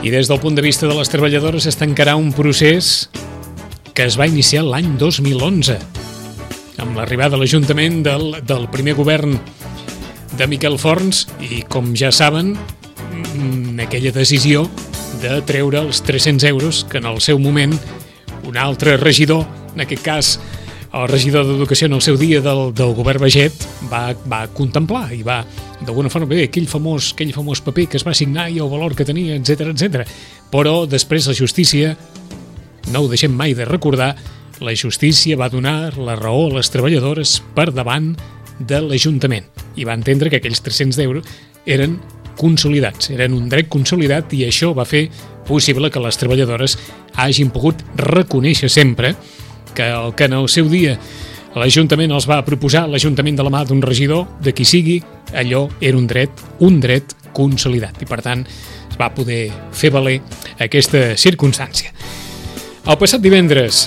I des del punt de vista de les treballadores es tancarà un procés que es va iniciar l'any 2011 amb l'arribada a l'Ajuntament del primer govern de Miquel Forns i, com ja saben, aquella decisió de treure els 300 euros que en el seu moment un altre regidor, en aquest cas el regidor d'Educació en el seu dia del govern Baget, va contemplar i va, d'alguna forma, bé, aquell famós paper que es va signar i el valor que tenia, etc. Però després la justícia, no ho deixem mai de recordar, la justícia va donar la raó a les treballadores per davant de l'Ajuntament i va entendre que aquells 300 euros eren consolidats, eren un dret consolidat, i això va fer possible que les treballadores hagin pogut reconèixer sempre que el que en el seu dia l'Ajuntament els va proposar, l'Ajuntament de la mà d'un regidor, de qui sigui, allò era un dret consolidat, i per tant es va poder fer valer aquesta circumstància. El passat divendres,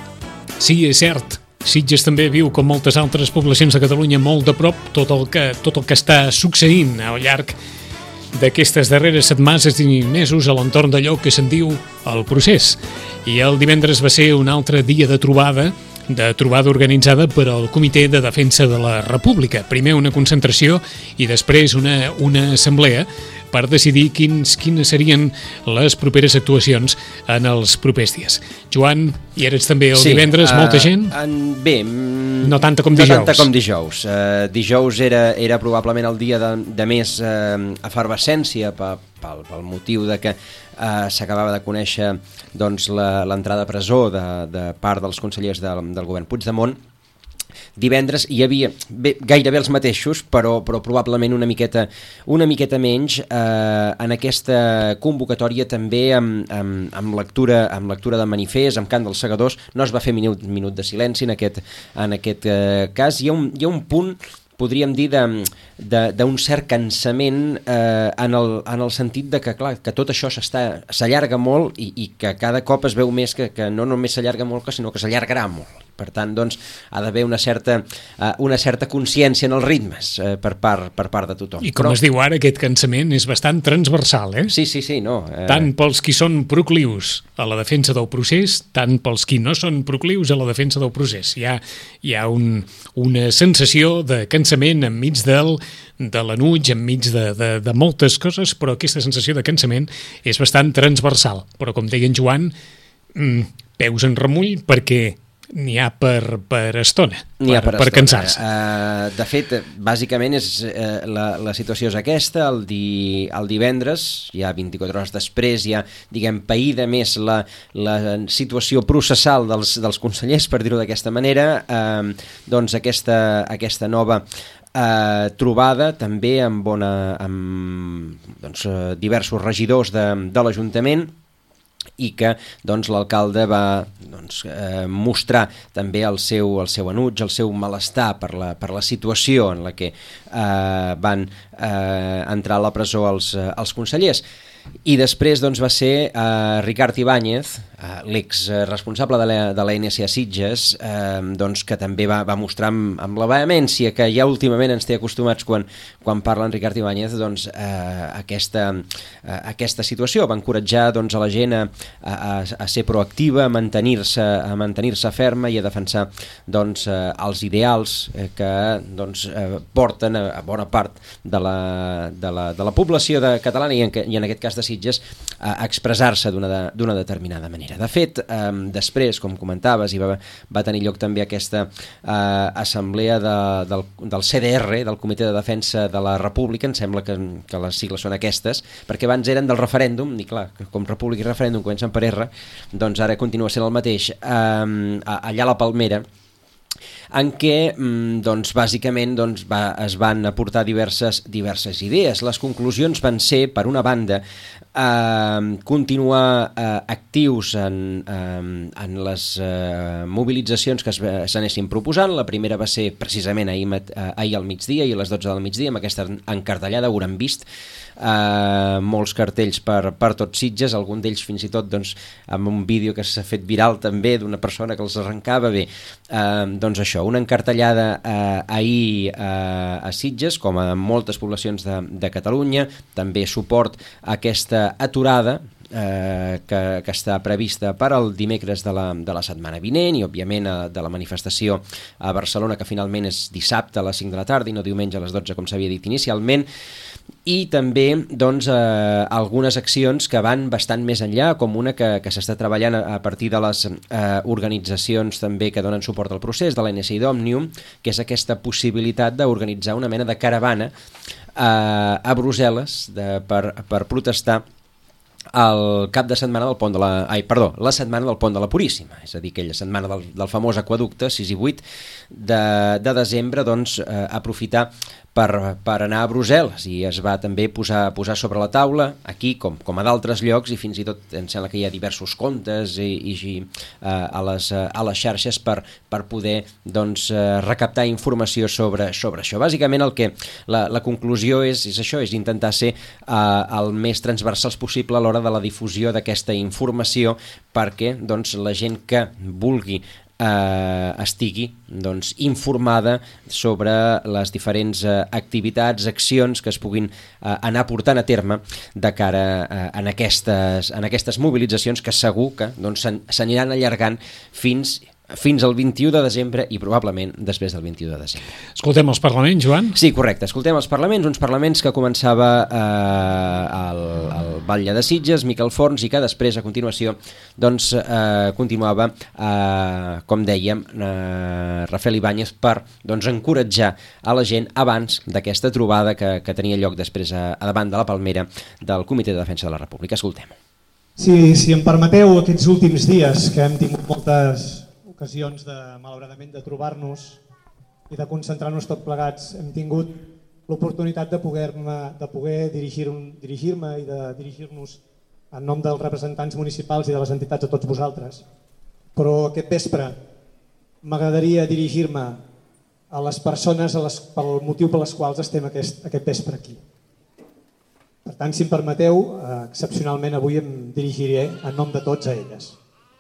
sí, és cert, Sitges també viu, com moltes altres poblacions de Catalunya, molt de prop tot el que està succeint al llarg d'aquestes darreres setmanes i mesos a l'entorn d'allò que se'n diu el procés. I el divendres va ser un altre dia de trobada organitzada per al Comitè de Defensa de la República. Primer una concentració i després una assemblea per decidir quines serien les properes actuacions en els propers dies. Joan, hi eres també el divendres, molta gent? Bé, no tanta com dijous. No tanta com dijous. Dijous era probablement el dia de més efervescència pel motiu de que s'acabava de conèixer doncs, l'entrada a presó de part dels consellers del govern Puigdemont. Divendres hi havia gairebé els mateixos, però probablement una miqueta menys en aquesta convocatòria, també amb lectura de manifest, amb cant dels segadors. No es va fer minut de silenci en aquest cas. Hi ha un punt, podríem dir, d'un cert cansament en el sentit de que, clar, que tot això s'allarga molt i que cada cop es veu més que no només s'allarga molt, sinó que s'allargarà molt. Per tant, doncs, ha d'haver una certa consciència en els ritmes per part de tothom. I com es diu ara, aquest cansament és bastant transversal, eh? Sí, no. Tant pels qui són proclius a la defensa del procés, tant pels qui no són proclius a la defensa del procés. Hi ha una sensació de cansament enmig de l'enuig, enmig de moltes coses, però aquesta sensació de cansament és bastant transversal. Però, com deia en Joan, peus en remull, perquè n'hi ha per estona, per cansar-se. De fet, bàsicament la situació és aquesta. El divendres, ja 24 hores després, ja, païda més la situació processal dels consellers, per dir-ho d'aquesta manera, doncs aquesta nova trobada també amb diversos regidors de l'Ajuntament, i que l'alcalde va mostrar també el seu enuig, el seu malestar per la situació en la que van entrar a la presó els consellers. I després va ser Ricard Ibáñez, l'ex-responsable de la NSA Sitges, que també va mostrar amb la vehemència que ja últimament ens té acostumats quan parla en Ricard Ibáñez, aquesta situació. Va encoratjar a la gent a ser proactiva, a mantenir-se ferma i a defensar els ideals que porten a bona part de la població catalana i en aquest cas de Sitges a expressar-se d'una determinada manera. De fet, després, com comentaves, va tenir lloc també aquesta assemblea del CDR, del Comitè de Defensa de la República. Em sembla que les sigles són aquestes, perquè abans eren del referèndum, i clar, com República i referèndum comencen per R, doncs ara continua sent el mateix, allà a la Palmera, en què bàsicament es van aportar diverses idees. Les conclusions van ser, per una banda, continuar actius en les mobilitzacions que s'anessin proposant. La primera va ser precisament ahir al migdia i a les 12 del migdia, amb aquesta encartellada. Hauran vist molts cartells per tot Sitges, algun d'ells fins i tot amb un vídeo que s'ha fet viral també d'una persona que els arrencava. Bé, això, una encartellada ahir a Sitges, com a moltes poblacions de Catalunya, també suport a aquesta aturada que està prevista per al dimecres de la setmana vinent i, òbviament, de la manifestació a Barcelona, que finalment és dissabte a les 5 de la tarda i no diumenge a les 12, com s'havia dit inicialment. I també doncs, algunes accions que van bastant més enllà, com una que s'està treballant a partir de les organitzacions també que donen suport al procés, de l'NSI d'Òmnium, que és aquesta possibilitat d'organitzar una mena de caravana a Brussel·les per protestar el cap de setmana del pont la setmana del pont de la Puríssima, és a dir, aquella setmana del famós aqüeducte, 6 i 8 de desembre, doncs aprofitar per anar a Brussel·les, i es va també posar sobre la taula, aquí com a d'altres llocs, i fins i tot em sembla que hi ha diversos comptes a les xarxes per poder doncs, recaptar informació sobre això. Bàsicament la conclusió és això, és intentar ser el més transversals possible a l'hora de la difusió d'aquesta informació, perquè doncs, la gent que vulgui estigui doncs, informada sobre les diferents activitats, accions que es puguin anar portant a terme de cara en aquestes mobilitzacions, que segur que doncs, s'aniran allargant fins al 21 de desembre i probablement després del 21 de desembre. Escoltem els parlaments, Joan? Sí, correcte. Escoltem els parlaments, uns parlaments que començava al Batlle de Sitges, Miquel Forns, i que després, a continuació, doncs, continuava, com dèiem, Rafael Ibáñez, per doncs, encoratjar a la gent abans d'aquesta trobada que tenia lloc després a davant de la Palmera del Comitè de Defensa de la República. Escoltem. Si em permeteu, aquests últims dies que hem tingut moltes ocasions malauradament de trobar-nos i de concentrar-nos tots plegats, hem tingut l'oportunitat de poder dirigir-me i de dirigir-nos en nom dels representants municipals i de les entitats a tots vosaltres. Però aquest vespre m'agradaria dirigir-me a les persones pel motiu per les quals estem aquest vespre aquí. Per tant, si em permeteu, excepcionalment avui em dirigiré en nom de tots a elles.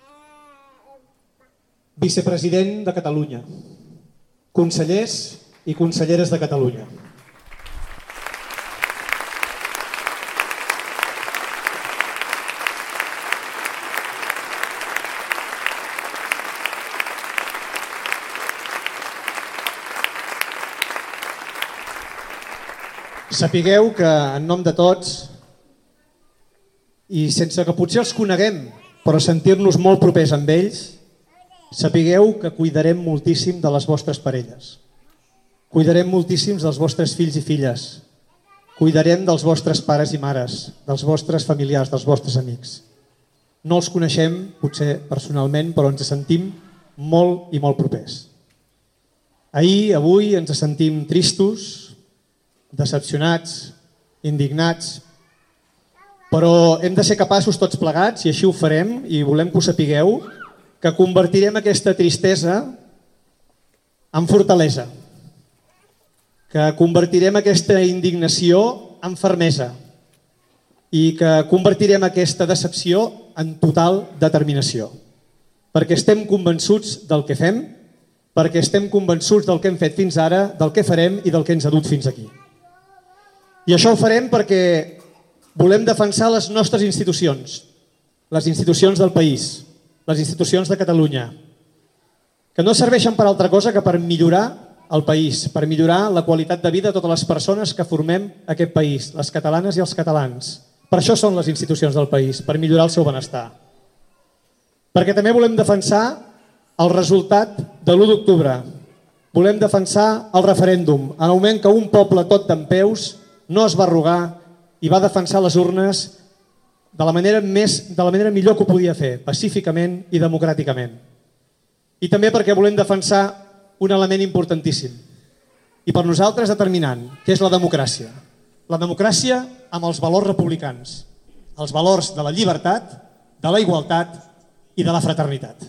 Vicepresident de Catalunya, consellers i conselleres de Catalunya, sapigueu que en nom de tots, i sense que potser els coneguem, però sentir-nos molt propers amb ells, sapigueu que cuidarem moltíssim de les vostres parelles, cuidarem moltíssim dels vostres fills i filles, cuidarem dels vostres pares i mares, dels vostres familiars, dels vostres amics. No els coneixem, potser personalment, però ens sentim molt i molt propers. Avui ens sentim tristos, decepcionats, indignats, però hem de ser capaços tots plegats, i així ho farem, i volem que ho sapigueu, que convertirem aquesta tristesa en fortalesa, que convertirem aquesta indignació en fermesa i que convertirem aquesta decepció en total determinació, perquè estem convençuts del que fem, perquè estem convençuts del que hem fet fins ara, del que farem i del que ens ha dut fins aquí. I això ho farem perquè volem defensar les nostres institucions, les institucions del país, les institucions de Catalunya, que no serveixen per altra cosa que per millorar el país, per millorar la qualitat de vida de totes les persones que formem aquest país, les catalanes i els catalans. Per això són les institucions del país, per millorar el seu benestar. Perquè també volem defensar el resultat de l'1 d'octubre. Volem defensar el referèndum, en el moment que un poble tot dempeus no es va arrugar i va defensar les urnes de la manera millor que ho podia fer, pacíficament i democràticament. I també perquè volem defensar un element importantíssim i per nosaltres determinant, que és la democràcia. La democràcia amb els valors republicans, els valors de la llibertat, de la igualtat i de la fraternitat.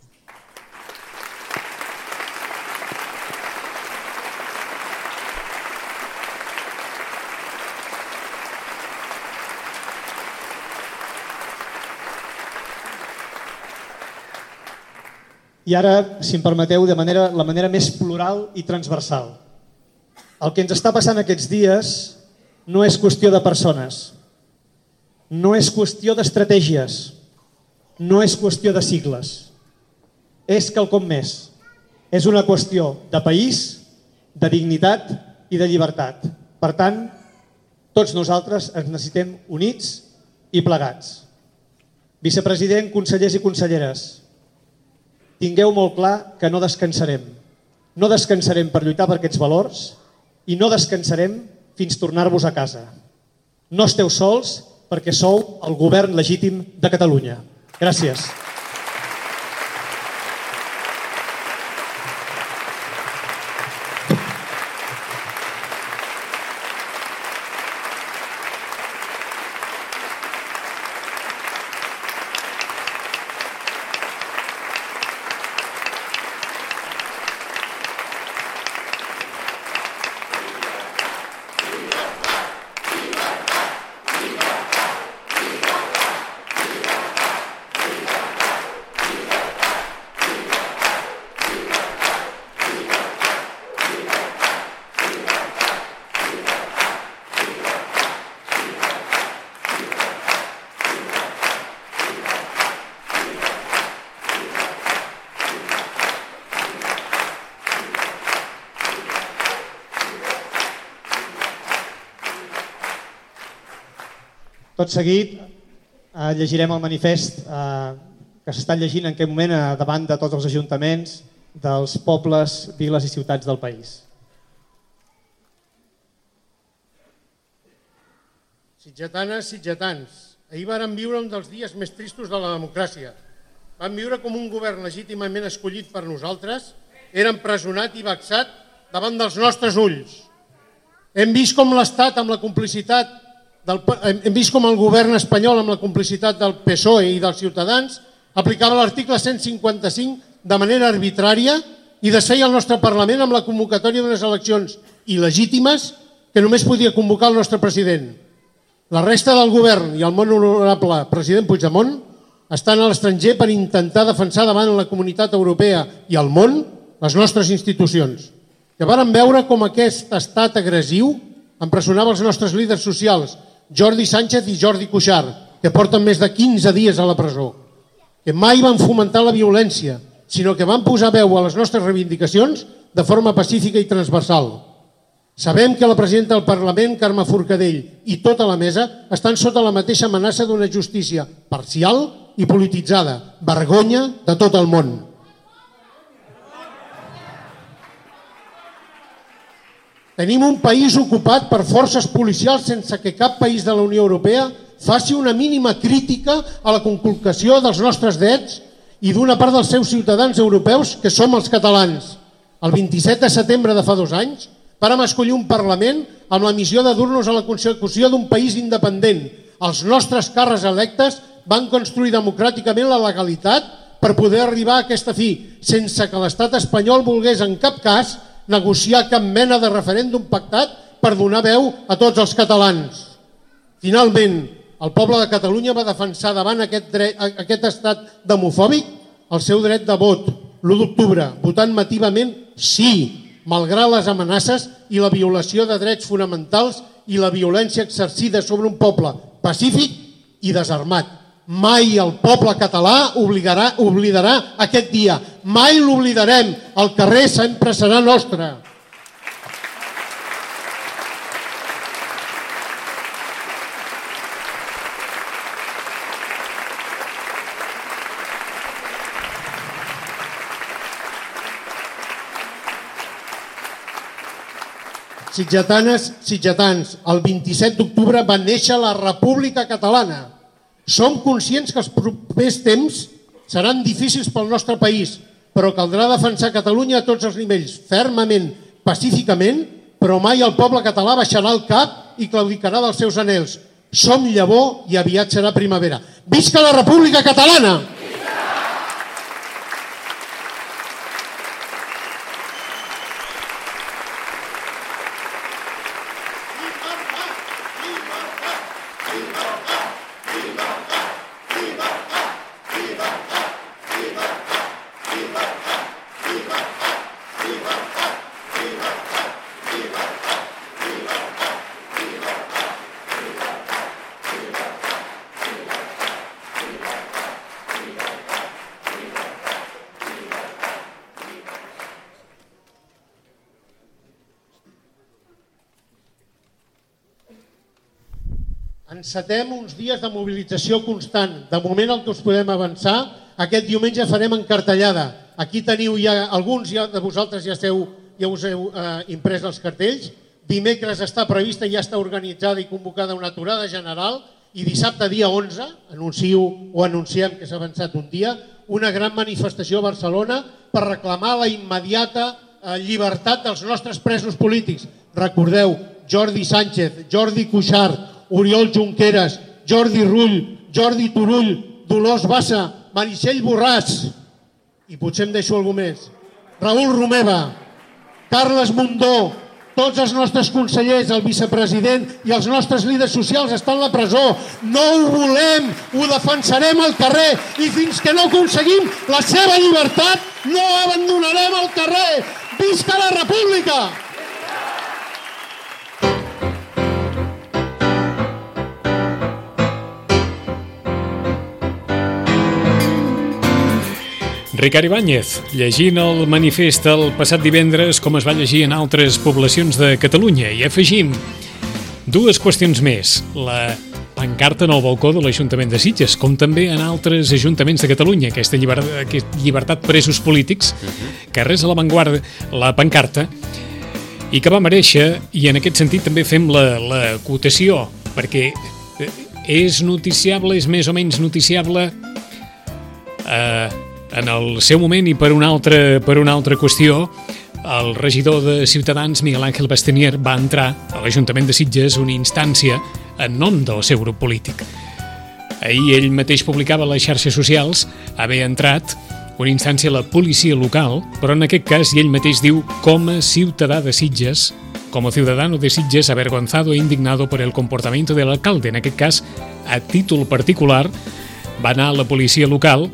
I ara, si em permeteu, de la manera més plural i transversal. El que ens està passant aquests dies no és qüestió de persones, no és qüestió d'estratègies, no és qüestió de sigles, és quelcom més. És una qüestió de país, de dignitat i de llibertat. Per tant, tots nosaltres ens necessitem units i plegats. Vicepresident, consellers i conselleres, tingueu molt clar que no descansarem. No descansarem per lluitar per aquests valors i no descansarem fins tornar-vos a casa. No esteu sols perquè sou el govern legítim de Catalunya. Gràcies. Tot seguit llegirem el manifest que s'està llegint en aquest moment davant de tots els ajuntaments dels pobles, viles i ciutats del país. Sitgetanes, sitgetans, ahir vàrem viure un dels dies més tristos de la democràcia. Vam viure com un govern legítimament escollit per nosaltres era empresonat i vexat davant dels nostres ulls. Hem vist com l'Estat, amb la complicitat hem vist com el govern espanyol, amb la complicitat del PSOE i dels Ciutadans, aplicava l'article 155 de manera arbitrària i desfeia el nostre Parlament amb la convocatòria d'unes eleccions il·legítimes que només podia convocar el nostre president. La resta del govern i el molt honorable president Puigdemont estan a l'estranger per intentar defensar davant la comunitat europea i el món les nostres institucions. Que vàrem veure com aquest estat agressiu empresonava els nostres líders socials, Jordi Sánchez i Jordi Cuixart, que porten més de 15 dies a la presó, que mai van fomentar la violència, sinó que van posar veu a les nostres reivindicacions de forma pacífica i transversal. Sabem que la presidenta del Parlament, Carme Forcadell, i tota la mesa estan sota la mateixa amenaça d'una justícia parcial i polititzada, vergonya de tot el món. Tenim un país ocupat per forces policials sense que cap país de la Unió Europea faci una mínima crítica a la conculcació dels nostres drets i d'una part dels seus ciutadans europeus, que som els catalans. El 27 de setembre de fa 2 anys vàrem escollir un Parlament amb la missió de dur-nos a la consecució d'un país independent. Els nostres càrrecs electes van construir democràticament la legalitat per poder arribar a aquesta fi, sense que l'estat espanyol volgués en cap cas negociar cap mena de referèndum pactat per donar veu a tots els catalans. Finalment, el poble de Catalunya va defensar davant aquest estat demofòbic el seu dret de vot l'1 d'octubre, votant massivament sí, malgrat les amenaces i la violació de drets fonamentals i la violència exercida sobre un poble pacífic i desarmat. Mai el poble català oblidarà aquest dia. Mai l'oblidarem. El carrer sempre serà nostre. Sitgetanes, sitgetans, el 27 d'octubre va néixer la República Catalana. Som conscients que els propers temps seran difícils pel nostre país, però caldrà defensar Catalunya a tots els nivells, fermament, pacíficament, però mai el poble català baixarà el cap i claudicarà dels seus anhels. Som llavor i aviat serà primavera. Visca la República Catalana! encetem uns dies de mobilització constant. De moment el que us podem avançar, aquest diumenge farem encartellada. Aquí teniu ja, alguns de vosaltres ja us heu imprès els cartells. Dimecres està prevista, ja està organitzada i convocada una aturada general i dissabte dia 11, anunciem que s'ha avançat un dia, una gran manifestació a Barcelona per reclamar la immediata llibertat dels nostres presos polítics. Recordeu, Jordi Sánchez, Jordi Cuixart, Oriol Junqueras, Jordi Rull, Jordi Turull, Dolors Bassa, Meritxell Borràs, i potser em deixo algú més, Raül Romeva, Carles Mundó, tots els nostres consellers, el vicepresident i els nostres líders socials estan a la presó. No ho volem, ho defensarem al carrer i fins que no aconseguim la seva llibertat no abandonarem el carrer. Visca la República! Ricard Ibáñez, llegint el manifest el passat divendres com es va llegir en altres poblacions de Catalunya, i afegim dues qüestions més. La pancarta en el balcó de l'Ajuntament de Sitges, com també en altres ajuntaments de Catalunya, aquesta llibertat presos polítics, que res a l'avantguarda, la pancarta, i que va mereixer, i en aquest sentit també fem la acotació, perquè és noticiable, és més o menys noticiable en el seu moment, i per una altra qüestió, el regidor de Ciutadans, Miguel Ángel Bastenier, va entrar a l'Ajuntament de Sitges una instància en nom del seu grup polític. Ahir ell mateix publicava a les xarxes socials haver entrat una instància a la policia local, però en aquest cas, i ell mateix diu, com a ciutadà de Sitges, como ciudadano de Sitges avergonzado e indignado por el comportamiento del alcalde. En aquest cas, a títol particular, va anar a la policia local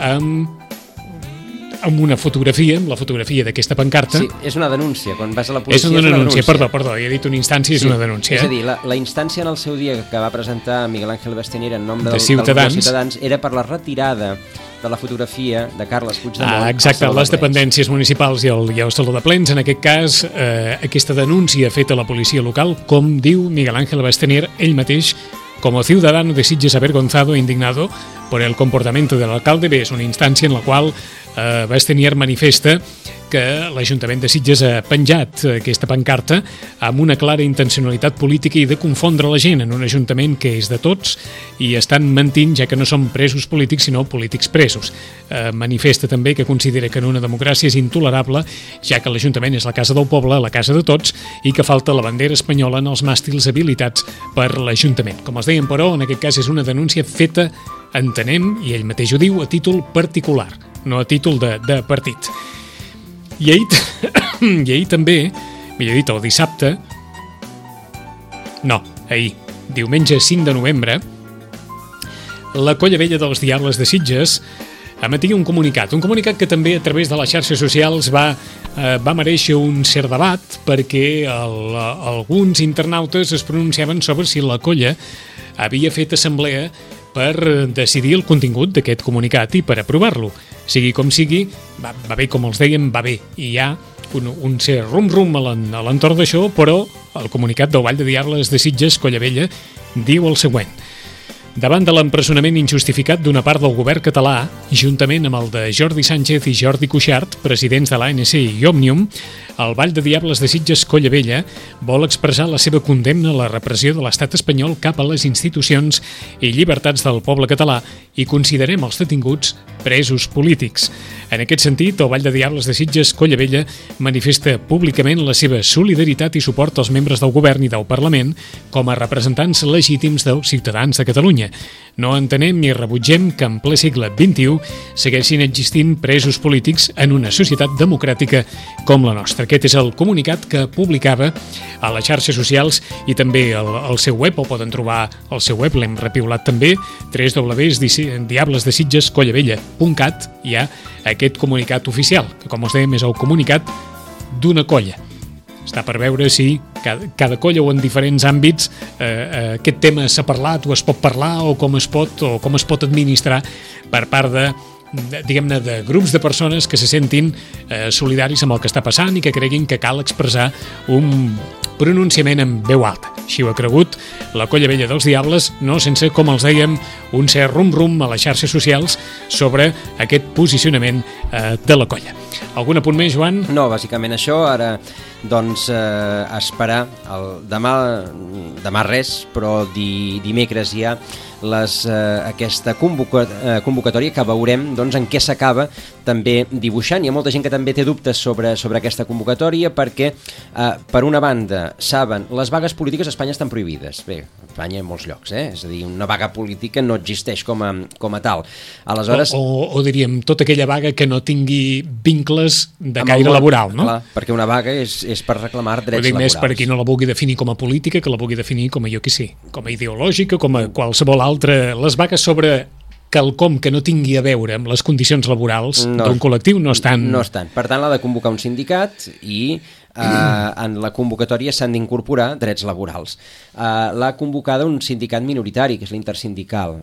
amb una fotografia, amb la fotografia d'aquesta pancarta. Sí, és una denúncia. Quan vas a la policia és una denúncia. Perdó, he dit una instància, és una denúncia. És a dir, la instància en el seu dia que va presentar Miguel Ángel Bastenier en nom de Ciutadans era per la retirada de la fotografia de Carles Puigdemont. Exacte, les dependències municipals i el Saló de Plens. En aquest cas, aquesta denúncia feta a la policia local, com diu Miguel Ángel Bastenier, ell mateix, como ciudadano de Sitges avergonzado e indignado por el comportamiento del alcalde. Bé, és una instància en la qual Bastenier manifesta que l'Ajuntament de Sitges ha penjat aquesta pancarta amb una clara intencionalitat política i de confondre la gent en un ajuntament que és de tots i estan mentint, ja que no són presos polítics sinó polítics presos. Manifesta també que considera que en una democràcia és intolerable, ja que l'Ajuntament és la casa del poble, la casa de tots, i que falta la bandera espanyola en els màstils habilitats per l'Ajuntament. Com els deien, però, en aquest cas és una denúncia feta, entenem, i ell mateix ho diu, a títol particular, no a títol de partit. I ahir també, millor dit, el dissabte, diumenge 5 de novembre, la Colla Vella dels Diables de Sitges emetia un comunicat que també a través de les xarxes socials va mereixer un cert debat, perquè alguns internautes es pronunciaven sobre si la colla havia fet assemblea per decidir el contingut d'aquest comunicat i per aprovar-lo. Sigui com sigui, va bé, com els dèiem, va bé. I hi ha un cert rum-rum a l'entorn d'això, però el comunicat del Vall de Diables de Sitges, Colla Vella, diu el següent. Davant de l'empresonament injustificat d'una part del govern català, juntament amb el de Jordi Sánchez i Jordi Cuixart, presidents de l'ANC i Òmnium, el Vall de Diables de Sitges Colla Vella vol expressar la seva condemna a la repressió de l'estat espanyol cap a les institucions i llibertats del poble català i considerem els detinguts presos polítics. En aquest sentit, el Vall de Diables de Sitges Colla Vella manifesta públicament la seva solidaritat i suport als membres del govern i del Parlament com a representants legítims dels ciutadans de Catalunya. No entenem ni rebutgem que en ple segle XXI segueixin existint presos polítics en una societat democràtica com la nostra. Aquest és el comunicat que publicava a les xarxes socials i també al seu web, o poden trobar al seu web, l'hem repiulat també, www.diablesdesitgescollavella.cat. Hi ha aquest comunicat oficial, que com us dèiem és el comunicat d'una colla. Està per veure si cada colla o en diferents àmbits aquest tema s'ha parlat o es pot parlar o com es pot administrar per part diguem-ne, de grups de persones que se sentin solidaris amb el que està passant i que creguin que cal expressar un pronunciament en veu alta. Així ho ha cregut la Colla Vella dels Diables, no sense, com els dèiem, un cert rum-rum a les xarxes socials sobre aquest posicionament de la colla. Algun apunt més, Joan? No, bàsicament això. Ara, doncs, esperar demà res, però dimecres hi ha aquesta convocatòria que veurem doncs, en què s'acaba també dibuixant. Hi ha molta gent que també té dubtes sobre aquesta convocatòria perquè, per una banda, saben, les vagues polítiques a Espanya estan prohibides. Bé, a Espanya en molts llocs, és a dir, una vaga política no existeix com a tal. Aleshores... O diríem, tota aquella vaga que no tingui vincles de caire laboral, no? Clar, perquè una vaga és per reclamar drets laborals. Ho dic més per qui no la vulgui definir com a política, que la vulgui definir com a jo que sí, com a ideològica, com a qualsevol altra. Les vagues sobre quelcom que no tingui a veure amb les condicions laborals d'un col·lectiu no estan... No estan. Per tant, l'ha de convocar un sindicat i en la convocatòria s'han d'incorporar drets laborals. L'ha convocada un sindicat minoritari, que és l'Intersindical.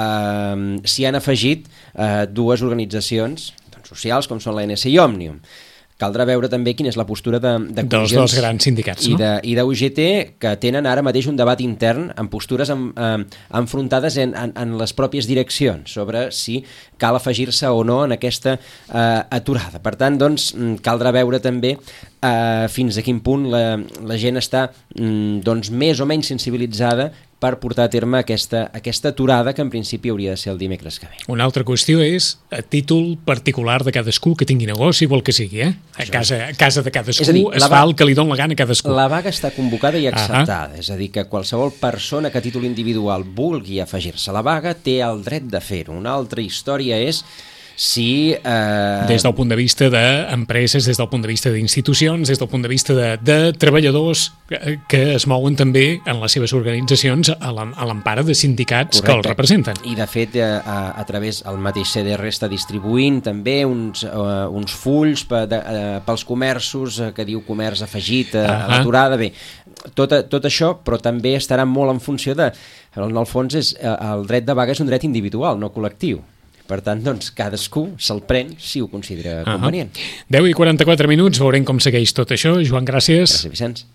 S'hi han afegit dues organitzacions socials, com són l'ANC i Òmnium. Caldrà veure també quina és la postura de dels dos grans sindicats, no? I d'UGT, que tenen ara mateix un debat intern amb postures enfrontades en les pròpies direccions sobre si cal afegir-se o no en aquesta aturada. Per tant, doncs, caldrà veure també fins a quin punt la gent està doncs, més o menys sensibilitzada per portar a terme aquesta aturada que en principi hauria de ser el dimecres que ve. Una altra qüestió és a títol particular de cadascú que tingui negoci, vol que sigui, A casa de cadascú dir, es fa el que li dona la gana a cadascú. La vaga està convocada i acceptada, és a dir, que qualsevol persona que a títol individual vulgui afegir-se a la vaga té el dret de fer-ho. Una altra història és si... Des del punt de vista d'empreses, des del punt de vista d'institucions, des del punt de vista de treballadors que es mouen també en les seves organitzacions a l'empara de sindicats que els representen. I de fet, a través el mateix CDR està distribuint també uns fulls pels comerços que diu comerç afegit a l'aturada. Bé, tot això, però també estarà molt en funció de... En el fons, el dret de vaga és un dret individual, no col·lectiu. Per tant, doncs, cadascú se'l pren si ho considera convenient. 10:44, veurem com segueix tot això. Joan, gràcies. Gràcies, Vicenç.